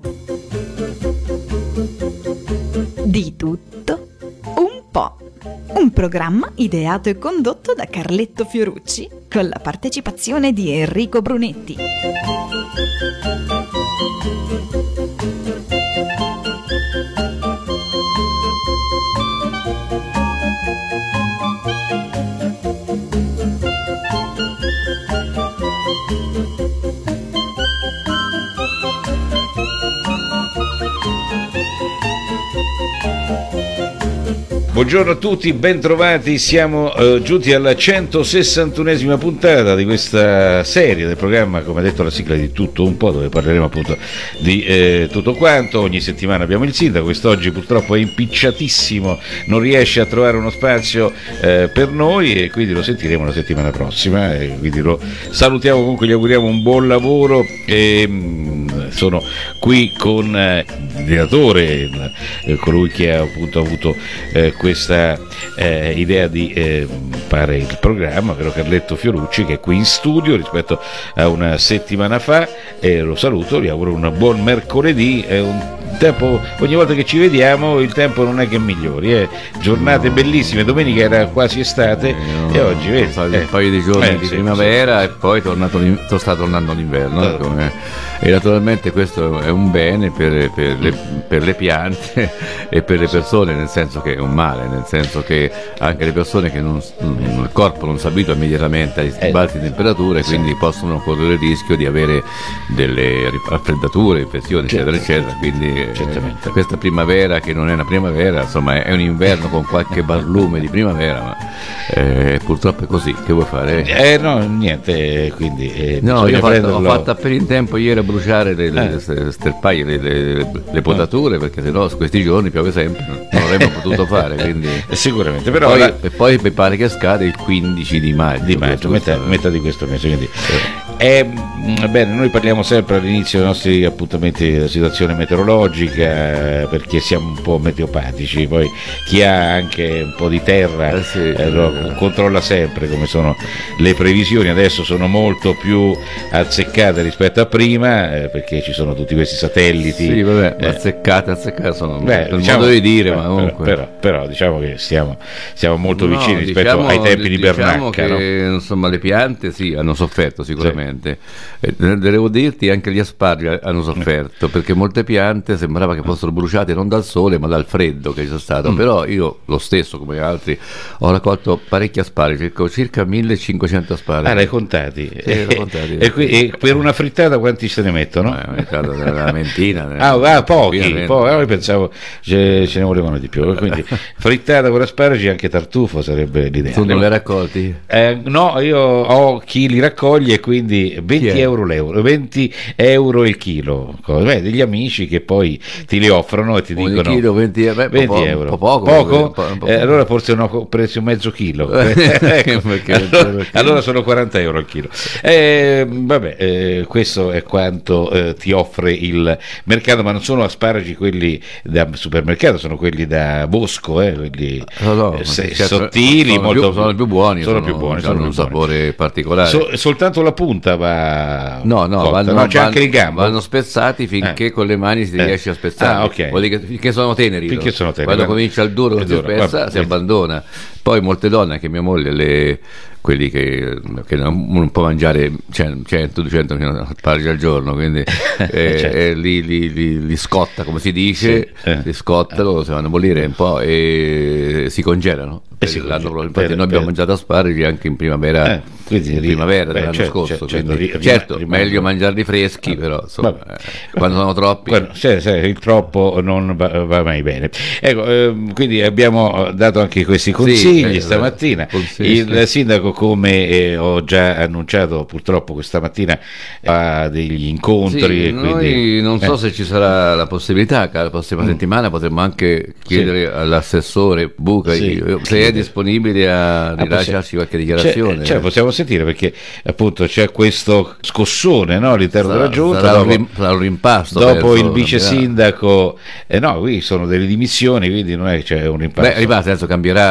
Di tutto un po'. Un programma ideato e condotto da Carletto Fiorucci con la partecipazione di Enrico Brunetti. Buongiorno a tutti, bentrovati, siamo giunti alla 161esima puntata di questa serie del programma, come ha detto la sigla, di tutto un po', dove parleremo appunto di tutto quanto. Ogni settimana abbiamo il sindaco, quest'oggi purtroppo è impicciatissimo, non riesce a trovare uno spazio per noi e quindi lo sentiremo la settimana prossima, e quindi lo salutiamo, comunque gli auguriamo un buon lavoro. Sono qui con il direttore, colui che ha appunto avuto questa idea di fare il programma, ovvero Carletto Fiorucci, che è qui in studio rispetto a una settimana fa, e lo saluto, gli auguro un buon mercoledì. È un tempo, ogni volta che ci vediamo il tempo non è che migliori, giornate bellissime, domenica era quasi estate e oggi vedi, un paio di giorni di primavera e poi sta tornando l'inverno, e naturalmente questo è un bene per le piante e per le persone, nel senso che è un male, nel senso che anche le persone che il corpo non si abitua immediatamente agli balzi di temperature, quindi possono correre il rischio di avere delle raffreddature, infezioni, eccetera eccetera. Quindi questa primavera, che non è una primavera, insomma è un inverno con qualche barlume di primavera, ma purtroppo è così. Che vuoi fare? No, niente, quindi no, io ho fatto appena in tempo ieri a bruciare le sterpaie, le potature, perché sennò questi giorni piove sempre, non l'avremmo potuto fare, quindi sicuramente. Però poi mi pare che scade il 15 di maggio, metà di questo mese, quindi bene, noi parliamo sempre all'inizio dei nostri appuntamenti della situazione meteorologica, perché siamo un po' meteopatici. Poi chi ha anche un po' di terra controlla sempre come sono le previsioni. Adesso sono molto più azzeccate rispetto a prima, perché ci sono tutti questi satelliti. Sì, vabbè, azzeccate sono il modo di dire, ma comunque però diciamo che siamo molto vicini rispetto ai tempi di Bernacca. Che, insomma, le piante hanno sofferto sicuramente. Devo dirti, anche gli asparagi hanno sofferto, perché molte piante sembrava che fossero bruciate non dal sole ma dal freddo che c'è stato. Però io lo stesso, come altri, ho raccolto parecchi asparagi, circa 1500 asparagi. L'hai contati? E per una frittata quanti se ne mettono? Una ventina. Pochi. Io pensavo ce ne volevano di più, quindi frittata con asparagi, anche tartufo sarebbe l'idea. Tu ne hai raccolti? No, io ho chi li raccoglie, quindi 20 euro il chilo, degli amici che poi ti li offrono e ti dicono chilo, 20 euro. Poco? Allora forse ho preso mezzo chilo. allora sono 40 euro al chilo. Questo è quanto ti offre il mercato, ma non sono asparagi quelli da supermercato, sono quelli da bosco, quelli sottili, sono più buoni, hanno un sapore particolare. Soltanto la punta va c'è anche il gambo, vanno spezzati finché con le mani si riesce a spezzare. Vuol dire che finché sono teneri, quando comincia il duro, si abbandona. Poi molte donne, anche mia moglie, quelli che non può mangiare 100-200 asparagi al giorno, quindi li scotta, come si dice, li scottano, si vanno a bollire un po' e si congelano. Infatti noi abbiamo mangiato asparagi anche in primavera, dell'anno scorso. Certo, meglio mangiarli freschi, però insomma, quando sono troppi, il troppo non va mai bene. Quindi abbiamo dato anche questi consigli stamattina. Il sindaco, come ho già annunciato, purtroppo questa mattina ha degli incontri. Noi non so se ci sarà la possibilità che la prossima settimana potremmo anche chiedere all'assessore Buca se è disponibile a rilasciarci qualche dichiarazione. Possiamo sentire, perché appunto c'è questo scossone all'interno della giunta. Sarà un rimpasto dopo il vice sindaco. Qui sono delle dimissioni, quindi non è che c'è un rimpasto. Nel senso cambierà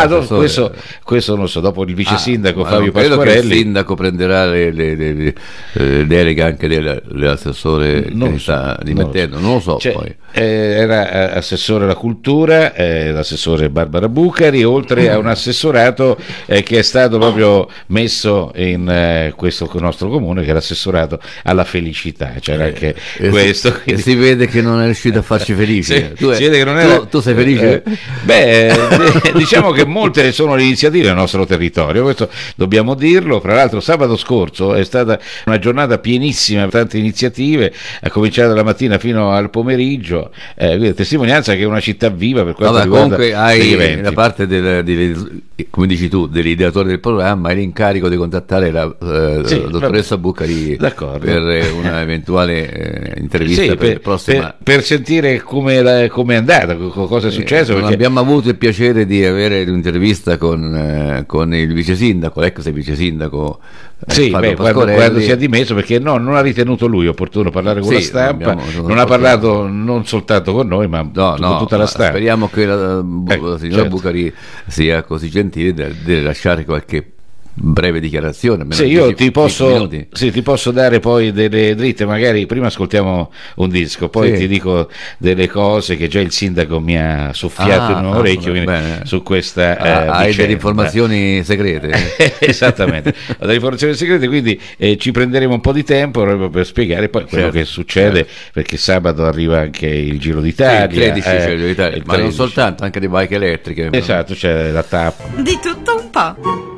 questo non so, dopo il vice sindaco Fabio Pasquarelli. Pasquarelli. Credo che il sindaco prenderà le deleghe anche dell'assessore dimettendo, non lo so. Poi era assessore alla cultura, l'assessore Barbara Bucari, oltre a un assessorato che è stato proprio messo in questo nostro comune, che è l'assessorato alla felicità. C'era anche questo. E si vede che non è riuscito a farci felici. Si vede che non era... tu sei felice? Diciamo che molte sono le iniziative nel nostro territorio, questo dobbiamo dirlo. Fra l'altro sabato scorso è stata una giornata pienissima, tante iniziative, a cominciare dalla mattina fino al pomeriggio, quindi testimonianza che è una città viva per quanto riguarda comunque hai da parte come dici tu, dell'ideatore del programma, hai l'incarico di contattare la dottoressa Bucari per una eventuale intervista per sentire come è andata, cosa è successo. Non abbiamo avuto il piacere di avere un'intervista con il vice sindaco, l'ex vice sindaco quando si è dimesso, perché non ha ritenuto lui opportuno parlare con la stampa, non ha parlato non soltanto con noi ma con tutta la stampa. Speriamo che la signora Bucari sia così gentile da lasciare qualche breve dichiarazione. Io ti posso dare poi delle dritte, magari prima ascoltiamo un disco, poi ti dico delle cose che già il sindaco mi ha soffiato in un orecchio su questa hai delle informazioni segrete. Esattamente, delle informazioni segrete, quindi ci prenderemo un po' di tempo proprio per spiegare poi quello che succede, perché sabato arriva anche il Giro d'Italia, il 13 Giro d'Italia, ma non soltanto, anche le bike elettriche. Esatto, c'è la tappa. Di tutto un po'.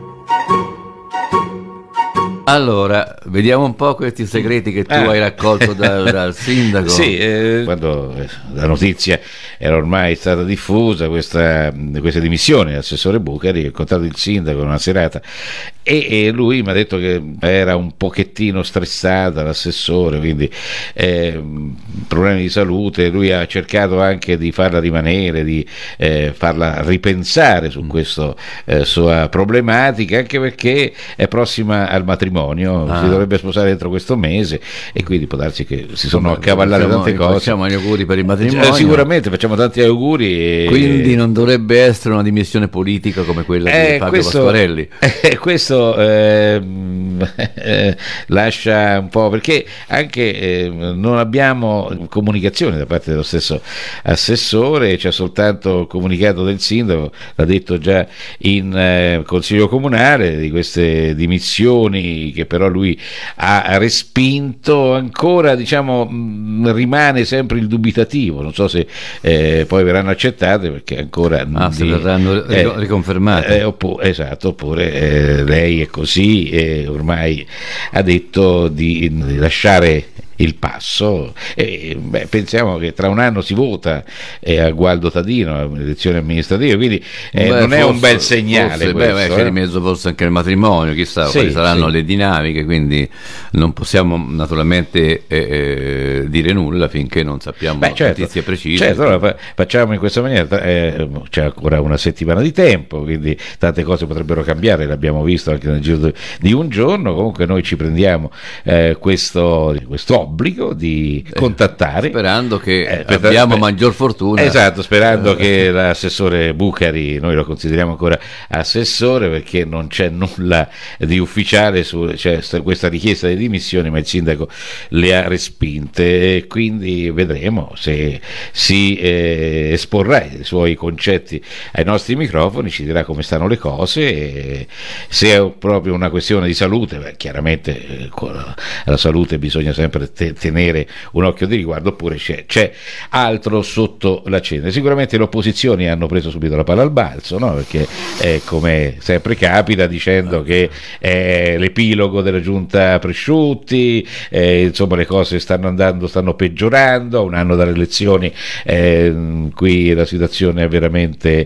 Allora, vediamo un po' questi segreti che tu hai raccolto dal sindaco. Quando la notizia era ormai stata diffusa, questa dimissione dell'assessore Bucari, ho incontrato il sindaco in una serata e lui mi ha detto che era un pochettino stressata l'assessore, quindi problemi di salute. Lui ha cercato anche di farla rimanere, di farla ripensare su questa sua problematica, anche perché è prossima al matrimonio. Si dovrebbe sposare entro questo mese e quindi può darsi che si sono accavallate tante cose. Facciamo gli auguri per il matrimonio. Sicuramente facciamo tanti auguri. Quindi non dovrebbe essere una dimissione politica come quella di Fabio Pasquarelli. Questo lascia un po', perché anche non abbiamo comunicazione da parte dello stesso assessore, c'è soltanto comunicato del sindaco, l'ha detto già in consiglio comunale, di queste dimissioni che però lui ha respinto. Ancora rimane sempre il dubitativo, non so se poi verranno accettate, perché ancora se verranno riconfermate, oppure lei è così e ormai ha detto di lasciare il passo. Pensiamo che tra un anno si vota a Gualdo Tadino, alle elezioni amministrative, quindi non è un bel segnale. C'è di mezzo forse anche il matrimonio, chissà quali saranno le dinamiche, quindi non possiamo naturalmente dire nulla finché non sappiamo notizie precise. Allora facciamo in questa maniera, c'è ancora una settimana di tempo, quindi tante cose potrebbero cambiare, l'abbiamo visto anche nel giro di un giorno. Comunque noi ci prendiamo questo obbligo di contattare, sperando che abbiamo maggior fortuna. Esatto, sperando che l'assessore Bucari, noi lo consideriamo ancora assessore perché non c'è nulla di ufficiale c'è questa richiesta di dimissioni, ma il sindaco le ha respinte e quindi vedremo se si esporrà i suoi concetti ai nostri microfoni, ci dirà come stanno le cose e se è proprio una questione di salute, chiaramente la salute bisogna sempre tenere un occhio di riguardo, oppure c'è altro sotto la cena. Sicuramente le opposizioni hanno preso subito la palla al balzo, no? Perché come sempre capita, dicendo che è l'epilogo della giunta Presciutti, insomma le cose stanno peggiorando a un anno dalle elezioni, qui la situazione è veramente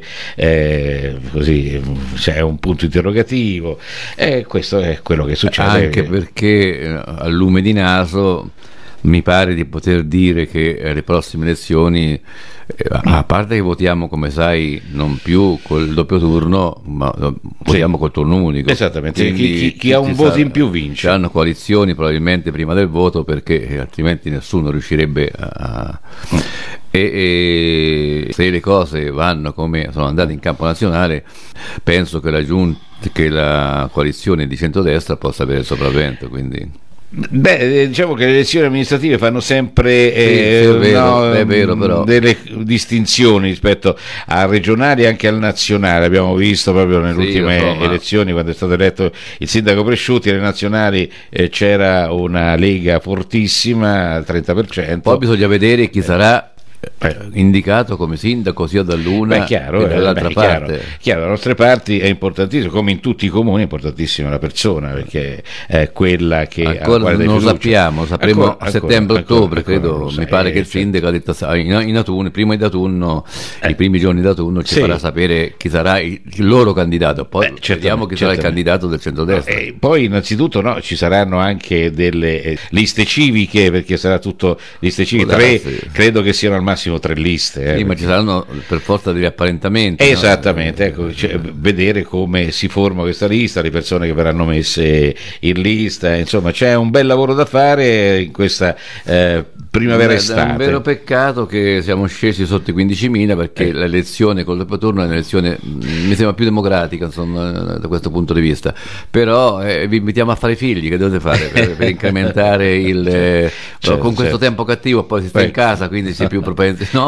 così, c'è un punto interrogativo, questo è quello che succede, anche perché a lume di naso mi pare di poter dire che le prossime elezioni, a parte che votiamo, come sai, non più col doppio turno, ma votiamo col turno unico. Esattamente, chi ha un voto in più vince. Hanno coalizioni probabilmente prima del voto, perché altrimenti nessuno riuscirebbe a e se le cose vanno come sono andate in campo nazionale, penso che la coalizione di centrodestra possa avere il sopravvento, quindi. Diciamo che le elezioni amministrative fanno sempre è vero, però. Delle distinzioni rispetto al regionale e anche al nazionale. Abbiamo visto proprio nelle ultime elezioni, quando è stato eletto il sindaco Presciutti, alle nazionali c'era una lega fortissima al 30%. Poi bisogna vedere chi sarà indicato come sindaco sia dall'una che dall'altra parte. Chiaro, da nostre parti è importantissimo, come in tutti i comuni è importantissima la persona, perché è quella che ancora non lo sapremo a settembre-ottobre, credo. Mi pare che il sindaco ha detto in autunno, prima di autunno, i primi giorni d'autunno ci farà sapere chi sarà il loro candidato, poi vediamo chi sarà il candidato del centrodestra. Poi innanzitutto ci saranno anche delle liste civiche, perché sarà tutto liste civiche, credo che siano al massimo 3 liste. Sì, ma ci saranno per forza degli apparentamenti. Esattamente, ecco, vedere come si forma questa lista, le persone che verranno messe in lista, insomma c'è un bel lavoro da fare in questa primavera-estate. È un vero peccato che siamo scesi sotto i 15.000, perché l'elezione col doppio turno è un'elezione, mi sembra più democratica, insomma, da questo punto di vista. Però vi invitiamo a fare figli, che dovete fare per incrementare con questo tempo cattivo, poi si sta in casa, quindi si è più propensi. No?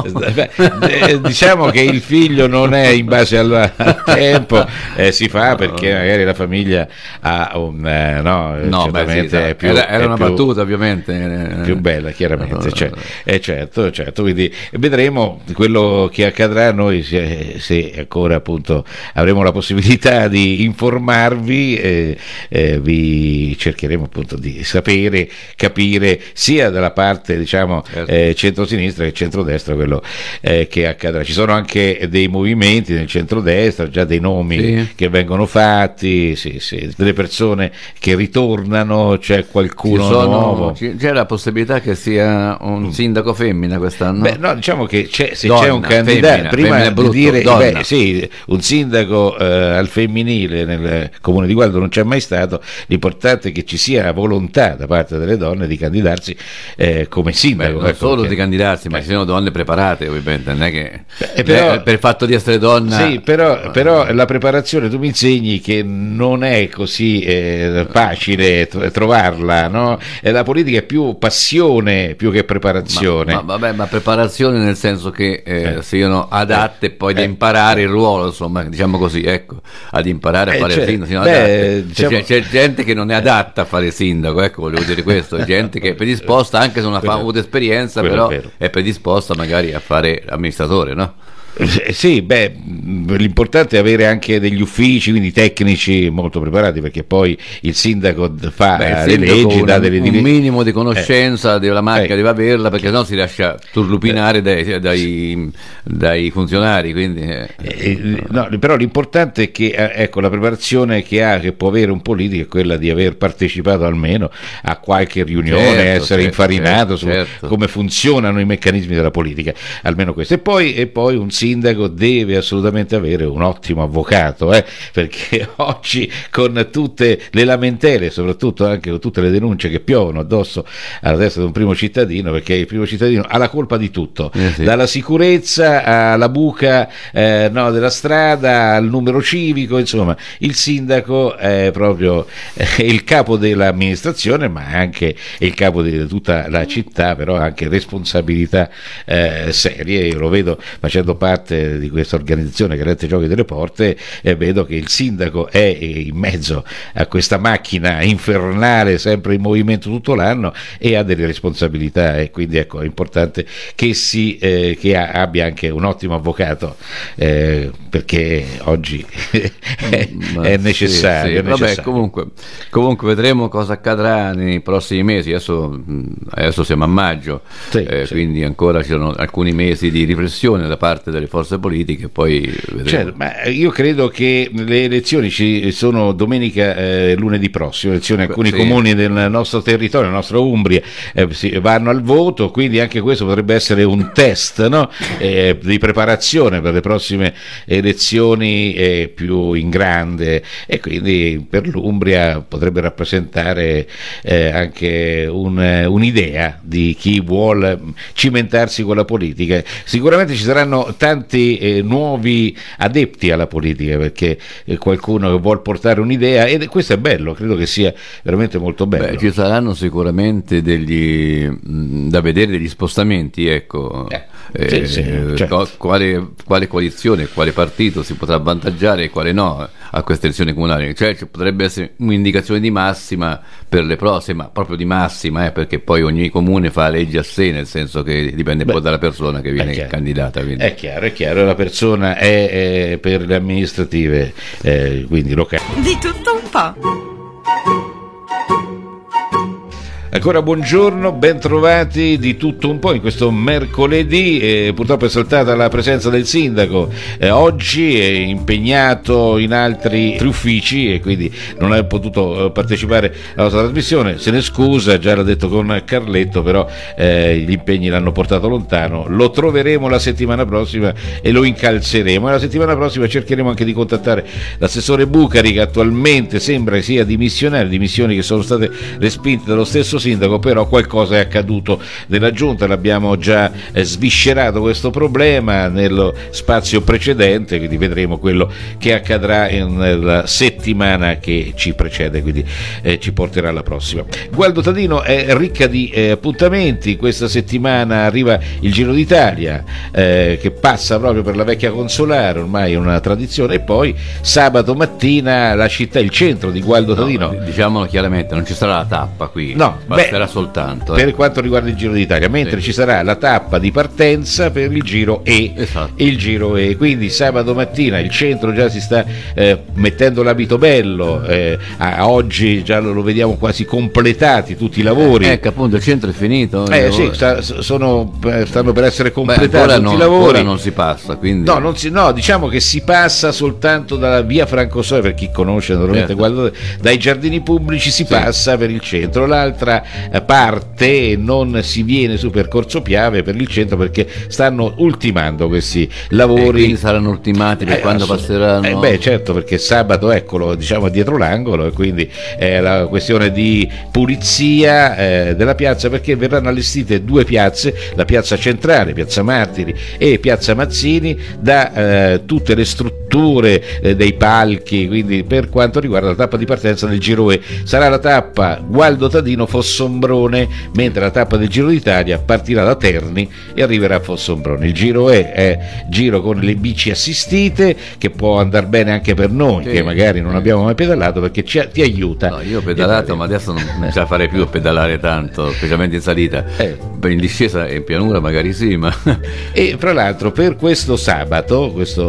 Diciamo che il figlio non è in base al tempo, si fa perché magari la famiglia ha certamente è più, era una battuta, ovviamente più bella, chiaramente. Certo, quindi vedremo quello che accadrà. Noi se ancora appunto avremo la possibilità di informarvi, vi cercheremo appunto di sapere, capire sia dalla parte centrosinistra che centrodestra quello che accadrà. Ci sono anche dei movimenti nel centrodestra, già dei nomi che vengono fatti, delle persone che ritornano, c'è qualcuno nuovo. C'è la possibilità che sia un sindaco femmina quest'anno? Diciamo che c'è un candidato, prima di dire un sindaco al femminile nel comune di Gualdo non c'è mai stato. L'importante è che ci sia volontà da parte delle donne di candidarsi come sindaco. Non solo di candidarsi, ma ci sono donne preparate, ovviamente, non è che per il fatto di essere donna. Però la preparazione, tu mi insegni che non è così facile trovarla, no? La politica è più passione più che preparazione. Ma preparazione nel senso che siano adatte poi da imparare il ruolo, insomma, diciamo così, ecco, ad imparare a fare il sindaco. C'è gente che non è adatta a fare il sindaco, ecco, volevo dire questo, c'è gente che è predisposta, anche se non ha avuto esperienza, però è predisposta magari a fare amministratore, no? L'importante è avere anche degli uffici, quindi tecnici molto preparati, perché poi il sindaco fa le leggi, dà delle un minimo di conoscenza della macchina deve averla, perché sennò si lascia turlupinare dai funzionari, quindi però l'importante è che la preparazione che può avere un politico è quella di aver partecipato almeno a qualche riunione, essere infarinato su come funzionano i meccanismi della politica, almeno questo. E poi un sindaco deve assolutamente avere un ottimo avvocato, perché oggi con tutte le lamentele, soprattutto anche con tutte le denunce che piovono addosso alla testa di un primo cittadino, perché il primo cittadino ha la colpa di tutto, dalla sicurezza alla buca della strada al numero civico, insomma il sindaco è proprio il capo dell'amministrazione, ma anche il capo di tutta la città, però ha anche responsabilità serie. Io lo vedo facendo parte di questa organizzazione che rette Giochi delle Porte, e vedo che il sindaco è in mezzo a questa macchina infernale sempre in movimento tutto l'anno e ha delle responsabilità, e quindi ecco è importante che abbia anche un ottimo avvocato, perché oggi è necessario. Vabbè, comunque vedremo cosa accadrà nei prossimi mesi. Adesso siamo a maggio, quindi ancora ci sono alcuni mesi di riflessione da parte delle le forze politiche, poi vedremo. Certo, ma io credo che le elezioni ci sono domenica, lunedì prossimo, elezioni in alcuni comuni del nostro territorio, la nostra Umbria, vanno al voto, quindi anche questo potrebbe essere un test, no? Di preparazione per le prossime elezioni più in grande, e quindi per l'Umbria potrebbe rappresentare anche un'idea di chi vuole cimentarsi con la politica. Sicuramente ci saranno tanti nuovi adepti alla politica, perché qualcuno che vuol portare un'idea, e questo è bello, credo che sia veramente molto bello. Beh, ci saranno sicuramente da vedere degli spostamenti, ecco. Certo. Quale coalizione, quale partito si potrà avvantaggiare e quale no a queste elezioni comunali, cioè ci potrebbe essere un'indicazione di massima per le prossime, ma proprio di massima, perché poi ogni comune fa leggi a sé, nel senso che dipende poi dalla persona che viene candidata. Quindi. È chiaro, la persona è per le amministrative, quindi locali. Di tutto un po'. Ancora buongiorno, ben trovati di tutto un po' in questo mercoledì. Purtroppo è saltata la presenza del sindaco, oggi è impegnato in altri uffici e quindi non ha potuto partecipare alla nostra trasmissione. Se ne scusa, già l'ha detto con Carletto, però gli impegni l'hanno portato lontano. Lo troveremo la settimana prossima e lo incalzeremo, e la settimana prossima cercheremo anche di contattare l'assessore Bucari, che attualmente sembra sia dimissioni che sono state respinte dallo stesso sindaco, però qualcosa è accaduto nella giunta, l'abbiamo già sviscerato questo problema nello spazio precedente, quindi vedremo quello che accadrà nella settimana che ci precede, quindi ci porterà alla prossima. Gualdo Tadino è ricca di appuntamenti. Questa settimana arriva il Giro d'Italia, che passa proprio per la vecchia consolare, ormai è una tradizione, e poi sabato mattina la città, il centro di Gualdo Tadino. Diciamolo chiaramente, non ci sarà la tappa qui. No, basterà soltanto per quanto riguarda il Giro d'Italia, mentre ci sarà la tappa di partenza per il Giro il Giro E, quindi sabato mattina il centro già si sta mettendo l'abito bello, a oggi già lo vediamo quasi completati tutti i lavori. Ecco, appunto, il centro è finito. Sì, stanno per essere completati tutti i lavori. Ora non si passa, quindi no, diciamo che si passa soltanto dalla via Francosoia, per chi conosce normalmente, dai giardini pubblici si passa per il centro, l'altra parte non si viene su per Corso Piave per il centro, perché stanno ultimando questi lavori. Quindi saranno ultimati per quando passeranno. Certo, perché sabato, eccolo, diciamo dietro l'angolo, e quindi è la questione di pulizia della piazza, perché verranno allestite due piazze, la piazza centrale, piazza Martiri, e piazza Mazzini, da tutte le strutture dei palchi, quindi per quanto riguarda la tappa di partenza del Giro E. Sarà la tappa Gualdo Tadino Fossombrone, mentre la tappa del Giro d'Italia partirà da Terni e arriverà a Fossombrone. Il Giro è giro con le bici assistite, che può andare bene anche per noi, che magari non abbiamo mai pedalato, perché ti aiuta. No, io ho pedalato, ma adesso non ce la farei più a pedalare tanto, specialmente in salita. In discesa e in pianura magari sì, ma e fra l'altro per questo sabato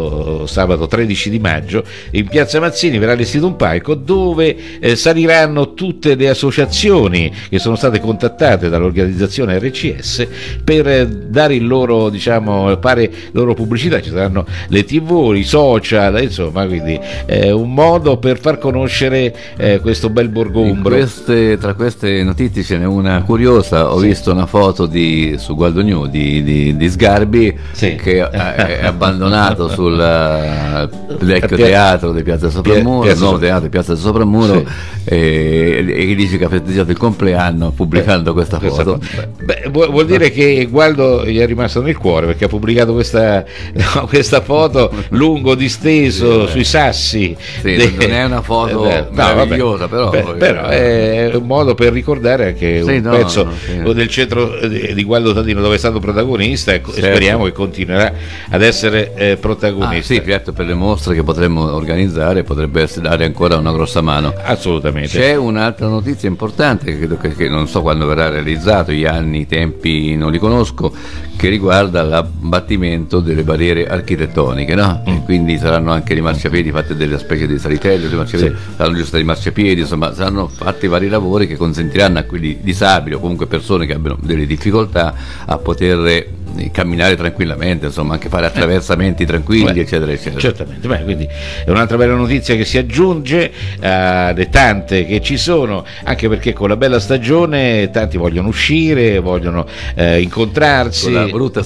13 di maggio, in piazza Mazzini verrà allestito un palco dove saliranno tutte le associazioni che sono state contattate dall'organizzazione RCS per dare il loro, fare loro pubblicità. Ci saranno le TV, i social, insomma, quindi è un modo per far conoscere questo bel borgo umbro. Tra queste notizie ce n'è una curiosa. Ho visto una foto su Gualdo New di Sgarbi, che è abbandonato sul vecchio teatro di Piazza Sopramuro, il nuovo teatro di Piazza Sopramuro, e che dice che ha festeggiato il compleanno pubblicando questa foto. Vuol dire che Gualdo gli è rimasto nel cuore, perché ha pubblicato questa foto lungo disteso sui sassi. Non è una foto meravigliosa, però è un modo per ricordare anche un pezzo del centro di Gualdo Tadino, dove è stato protagonista, e speriamo che continuerà ad essere protagonista. Certo, per le mostre che potremmo organizzare potrebbe dare ancora una grossa mano. Assolutamente. C'è un'altra notizia importante, che credo che non so quando verrà realizzato, gli anni, i tempi non li conosco, che riguarda l'abbattimento delle barriere architettoniche, no? E quindi saranno anche i marciapiedi fatti delle specie di salitelli, saranno giusto dei marciapiedi, insomma saranno fatti vari lavori che consentiranno a quelli disabili o comunque persone che abbiano delle difficoltà a poter camminare tranquillamente, insomma, anche fare attraversamenti tranquilli, eccetera, eccetera. Certamente. Quindi è un'altra bella notizia che si aggiunge alle tante che ci sono, anche perché con la bella stagione tanti vogliono uscire, vogliono incontrarsi. Con la brutta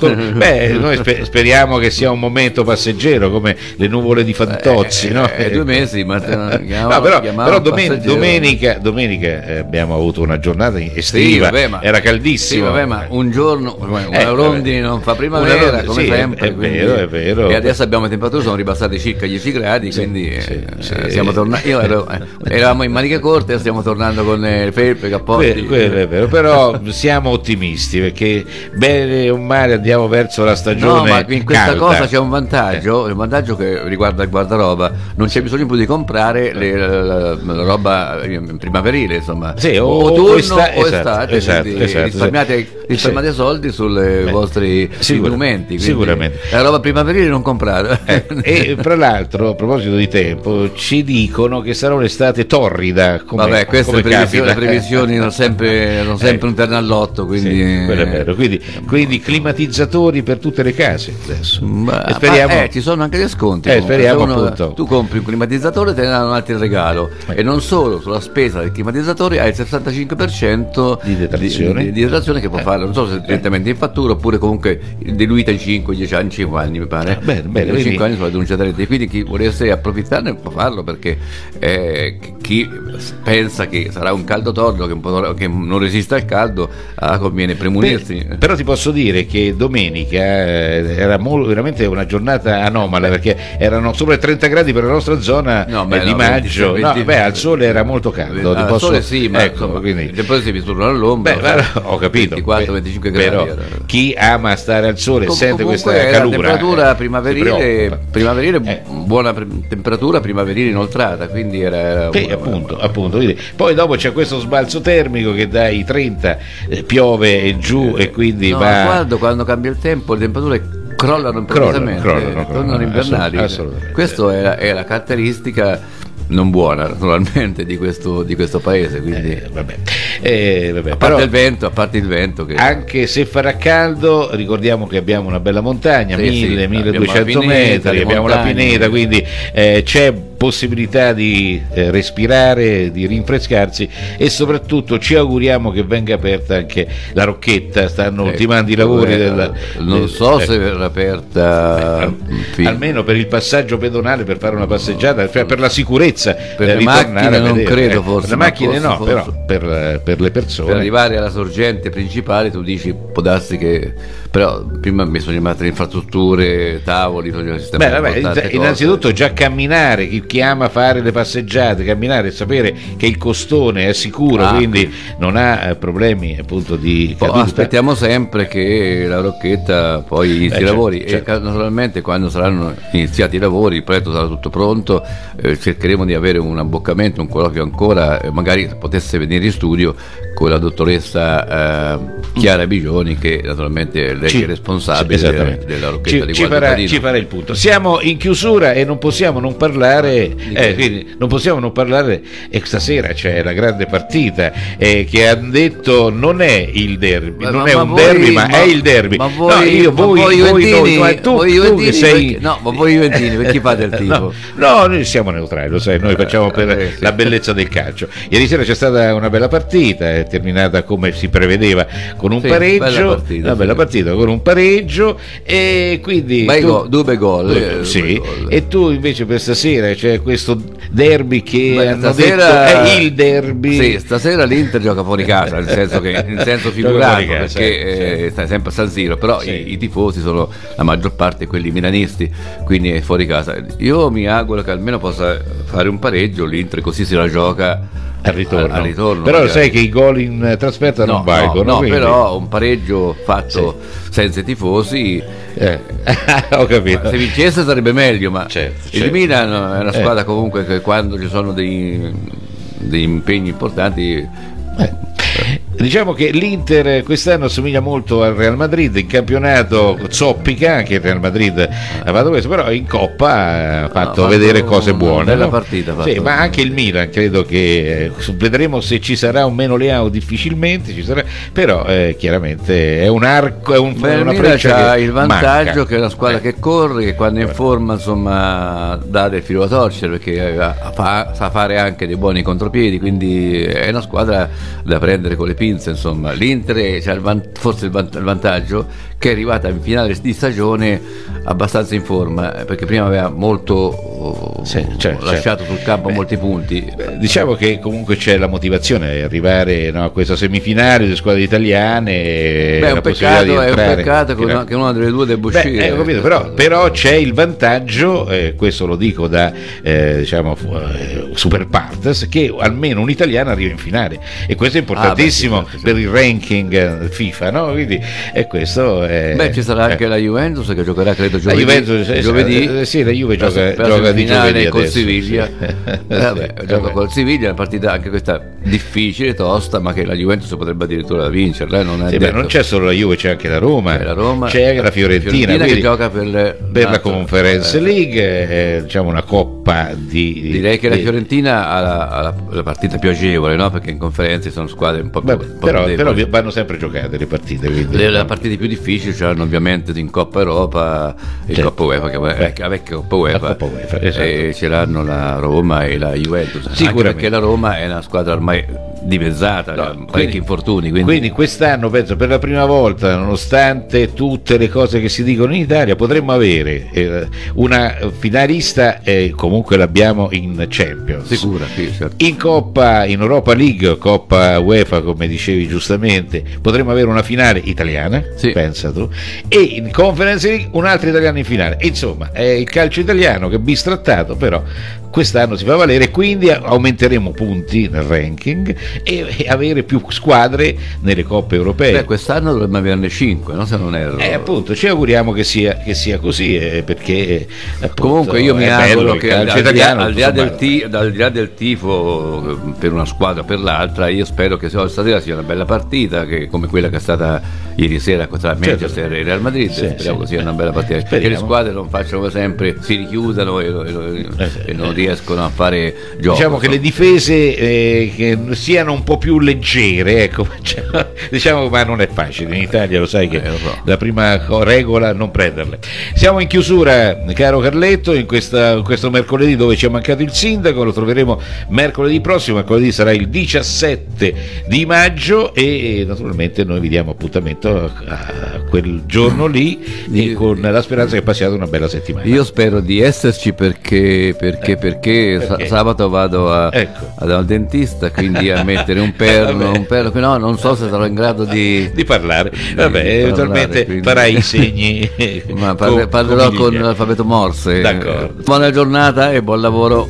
noi speriamo che sia un momento passeggero, come le nuvole di Fantozzi, no? 2 mesi, ma però domenica abbiamo avuto una giornata estiva, era caldissimo. Sì, vabbè, ma un giorno una rondine non fa primavera, come sempre. È vero. E adesso abbiamo temperature, sono ribassate circa 10 gradi, quindi siamo tornati. Eravamo in maniche corte e stiamo tornando con felpe, cappotti. Quello è vero, però siamo ottimisti, perché bene o male andiamo verso la stagione. No, ma in questa calda. cosa c'è un vantaggio, il vantaggio che riguarda il guardaroba, non c'è bisogno più di comprare la roba primaverile, insomma, autunno o estate, risparmiate soldi sui vostri indumenti, sicuramente. La roba primaverile non comprate. E fra l'altro, a proposito di tempo, ci dicono che sarà un'estate torrida. Vabbè, queste le previsioni non sempre un ternallotto, quindi quello è vero. Quindi climatizzatori per tutte le case adesso. Speriamo. Ci sono anche gli sconti. Speriamo, appunto. Tu compri un climatizzatore e te ne danno un altro regalo. E non solo, sulla spesa del climatizzatore hai il 65% di detrazione che può farlo, non so se direttamente in fattura oppure comunque diluita in 5-10 anni, 5 anni mi pare. Bene, 5 anni sulla denuncia diretta. Quindi chi volesse approfittarne può farlo, perché chi pensa che sarà un caldo torrido che non resiste al caldo, conviene premunirsi. Però ti posso dire che domenica era veramente una giornata anomala, perché erano sopra i 30 gradi per la nostra zona di maggio. 20, al sole era molto caldo. Al sole sì, ma insomma, quindi poi si misura all'ombra. Ho capito. 24-25 gradi. Però chi ama stare al sole sente questa calura. La temperatura primaverile buona temperatura primaverile inoltrata, quindi era appunto. Poi dopo c'è questo sbalzo termico che dai 30 piove e giù, e quindi guarda, quando cambia il tempo le temperature crollano improvvisamente, tornano invernali. Assolutamente. Questa è la caratteristica non buona, naturalmente, di questo paese, quindi a parte il vento che... Anche se farà caldo, ricordiamo che abbiamo una bella montagna, 1000-1200 metri, abbiamo la pineta, quindi c'è possibilità di respirare, di rinfrescarsi, e soprattutto ci auguriamo che venga aperta anche la Rocchetta. Stanno ultimando i lavori non so se verrà aperta almeno per il passaggio pedonale, per fare una passeggiata, per la sicurezza, per le macchine non credo, forse le macchine forse. Però per le persone, per arrivare alla sorgente principale, tu dici, può darsi che, però prima bisogna mettere infrastrutture, tavoli, bisogna sistemare innanzitutto già camminare, chi ama fare le passeggiate, camminare e sapere che il costone è sicuro, quindi non ha problemi appunto di caduta. Aspettiamo sempre che la Rocchetta poi inizi i lavori, e naturalmente quando saranno iniziati i lavori, il progetto sarà tutto pronto, cercheremo di avere un abboccamento, un colloquio ancora, magari potesse venire in studio con la dottoressa Chiara Bigioni, che naturalmente lei è responsabile della Rocchetta di Guardo Cadino. Ci farà il punto. Siamo in chiusura e non possiamo non parlare e stasera c'è la grande partita che hanno detto non è il derby, non è un derby, ma è il derby. Ma voi Juventini, per chi fate il tifo? No, noi siamo neutrali, lo sai, noi facciamo per la bellezza del calcio. Ieri sera c'è stata una bella partita, è terminata come si prevedeva con un pareggio, una bella partita con un pareggio, e quindi due gol. E tu invece per stasera c'è questo derby che hanno detto è il derby. Sì, stasera l'Inter gioca fuori casa, in senso figurato, perché sta sempre a San Siro, però i tifosi sono la maggior parte quelli milanisti, quindi è fuori casa. Io mi auguro che almeno possa fare un pareggio l'Inter, così si la gioca al ritorno. Però magari. Sai che i gol in trasferta non valgono. No, però un pareggio fatto senza i tifosi, ho capito. Se vincesse sarebbe meglio, ma il Milan è una squadra comunque che quando ci sono dei impegni importanti Diciamo che l'Inter quest'anno assomiglia molto al Real Madrid, in campionato zoppica, anche il Real Madrid ha fatto questo, però in Coppa ha fatto vedere cose buone. Bella no? partita. Sì, ma anche il Milan, credo che vedremo se ci sarà un meno Leao, difficilmente ci sarà, però chiaramente è un arco, è una freccia c'ha che il vantaggio manca. che è una squadra che corre, che quando è in forma insomma dà del filo da torcere, perché sa fare anche dei buoni contropiedi, quindi è una squadra da prendere con le pinze, insomma. L'Inter c'ha forse il vantaggio che è arrivata in finale di stagione abbastanza in forma, perché prima aveva molto lasciato sul campo molti punti. Diciamo che comunque c'è la motivazione arrivare a questa semifinale delle squadre italiane. È un peccato che una delle due debba uscire. Ho capito, però c'è il vantaggio, questo lo dico da super partes, che almeno un italiano arriva in finale, e questo è importantissimo per il ranking FIFA, no? Quindi questo è... ci sarà anche la Juventus che giocherà credo giovedì. La Juventus, giovedì sì, la Juve gioca di giovedì col adesso, Siviglia. Gioca col Siviglia, una partita anche questa difficile, tosta, ma che la Juventus potrebbe addirittura vincerla. Non c'è solo la Juve, c'è anche la Roma, c'è anche la Fiorentina che gioca per la Conference League, diciamo una coppa di... Direi che la Fiorentina ha la partita più agevole, no? Perché in conferenze sono squadre un po' più però vanno sempre giocate le partite, quindi le partite più difficili c'erano ovviamente in Coppa Europa e Coppa UEFA, che è la vecchia Coppa UEFA, esatto. E ce l'hanno la Roma e la Juventus, anche perché la Roma è una squadra ormai dimezzata, parecchi infortuni, quindi quest'anno penso per la prima volta, nonostante tutte le cose che si dicono in Italia, potremmo avere una finalista, comunque l'abbiamo in Champions sicura, sì, certo. In Coppa, in Europa League, Coppa UEFA, come dicevi giustamente, potremmo avere una finale italiana, pensa tu, e in Conference League un'altra italiana in finale. Insomma, è il calcio italiano che è bistrattato, però quest'anno si fa valere, quindi aumenteremo punti nel ranking e avere più squadre nelle coppe europee. Quest'anno dovremmo averne 5, no? Se non erro. Appunto, ci auguriamo che sia così, perché appunto, comunque io mi auguro che al di là del tifo per una squadra o per l'altra, io spero che stasera sia una bella partita, che come quella che è stata ieri sera tra Manchester e Real Madrid. Speriamo che sia una bella partita, che le squadre non facciano come sempre, si richiudano e non riescono a fare gioco. Diciamo che le difese che siano un po' più leggere, ecco, diciamo, ma non è facile in Italia, lo sai che la prima regola non prenderle. Siamo in chiusura, caro Carletto, in questo mercoledì, dove ci è mancato il sindaco. Lo troveremo mercoledì prossimo. Mercoledì sarà il 17 di maggio e naturalmente noi vi diamo appuntamento a quel giorno lì, con la speranza che passiate una bella settimana. Io spero di esserci perché sabato vado al dentista, quindi a mettere un perno, no, non so se sarò in grado di parlare. Eventualmente quindi farai i segni. Ma parlerò con l'alfabeto Morse. D'accordo. Buona giornata e buon lavoro.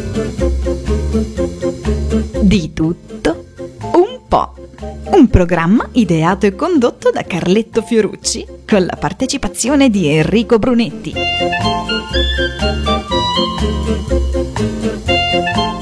Di tutto un po'. Un programma ideato e condotto da Carletto Fiorucci con la partecipazione di Enrico Brunetti.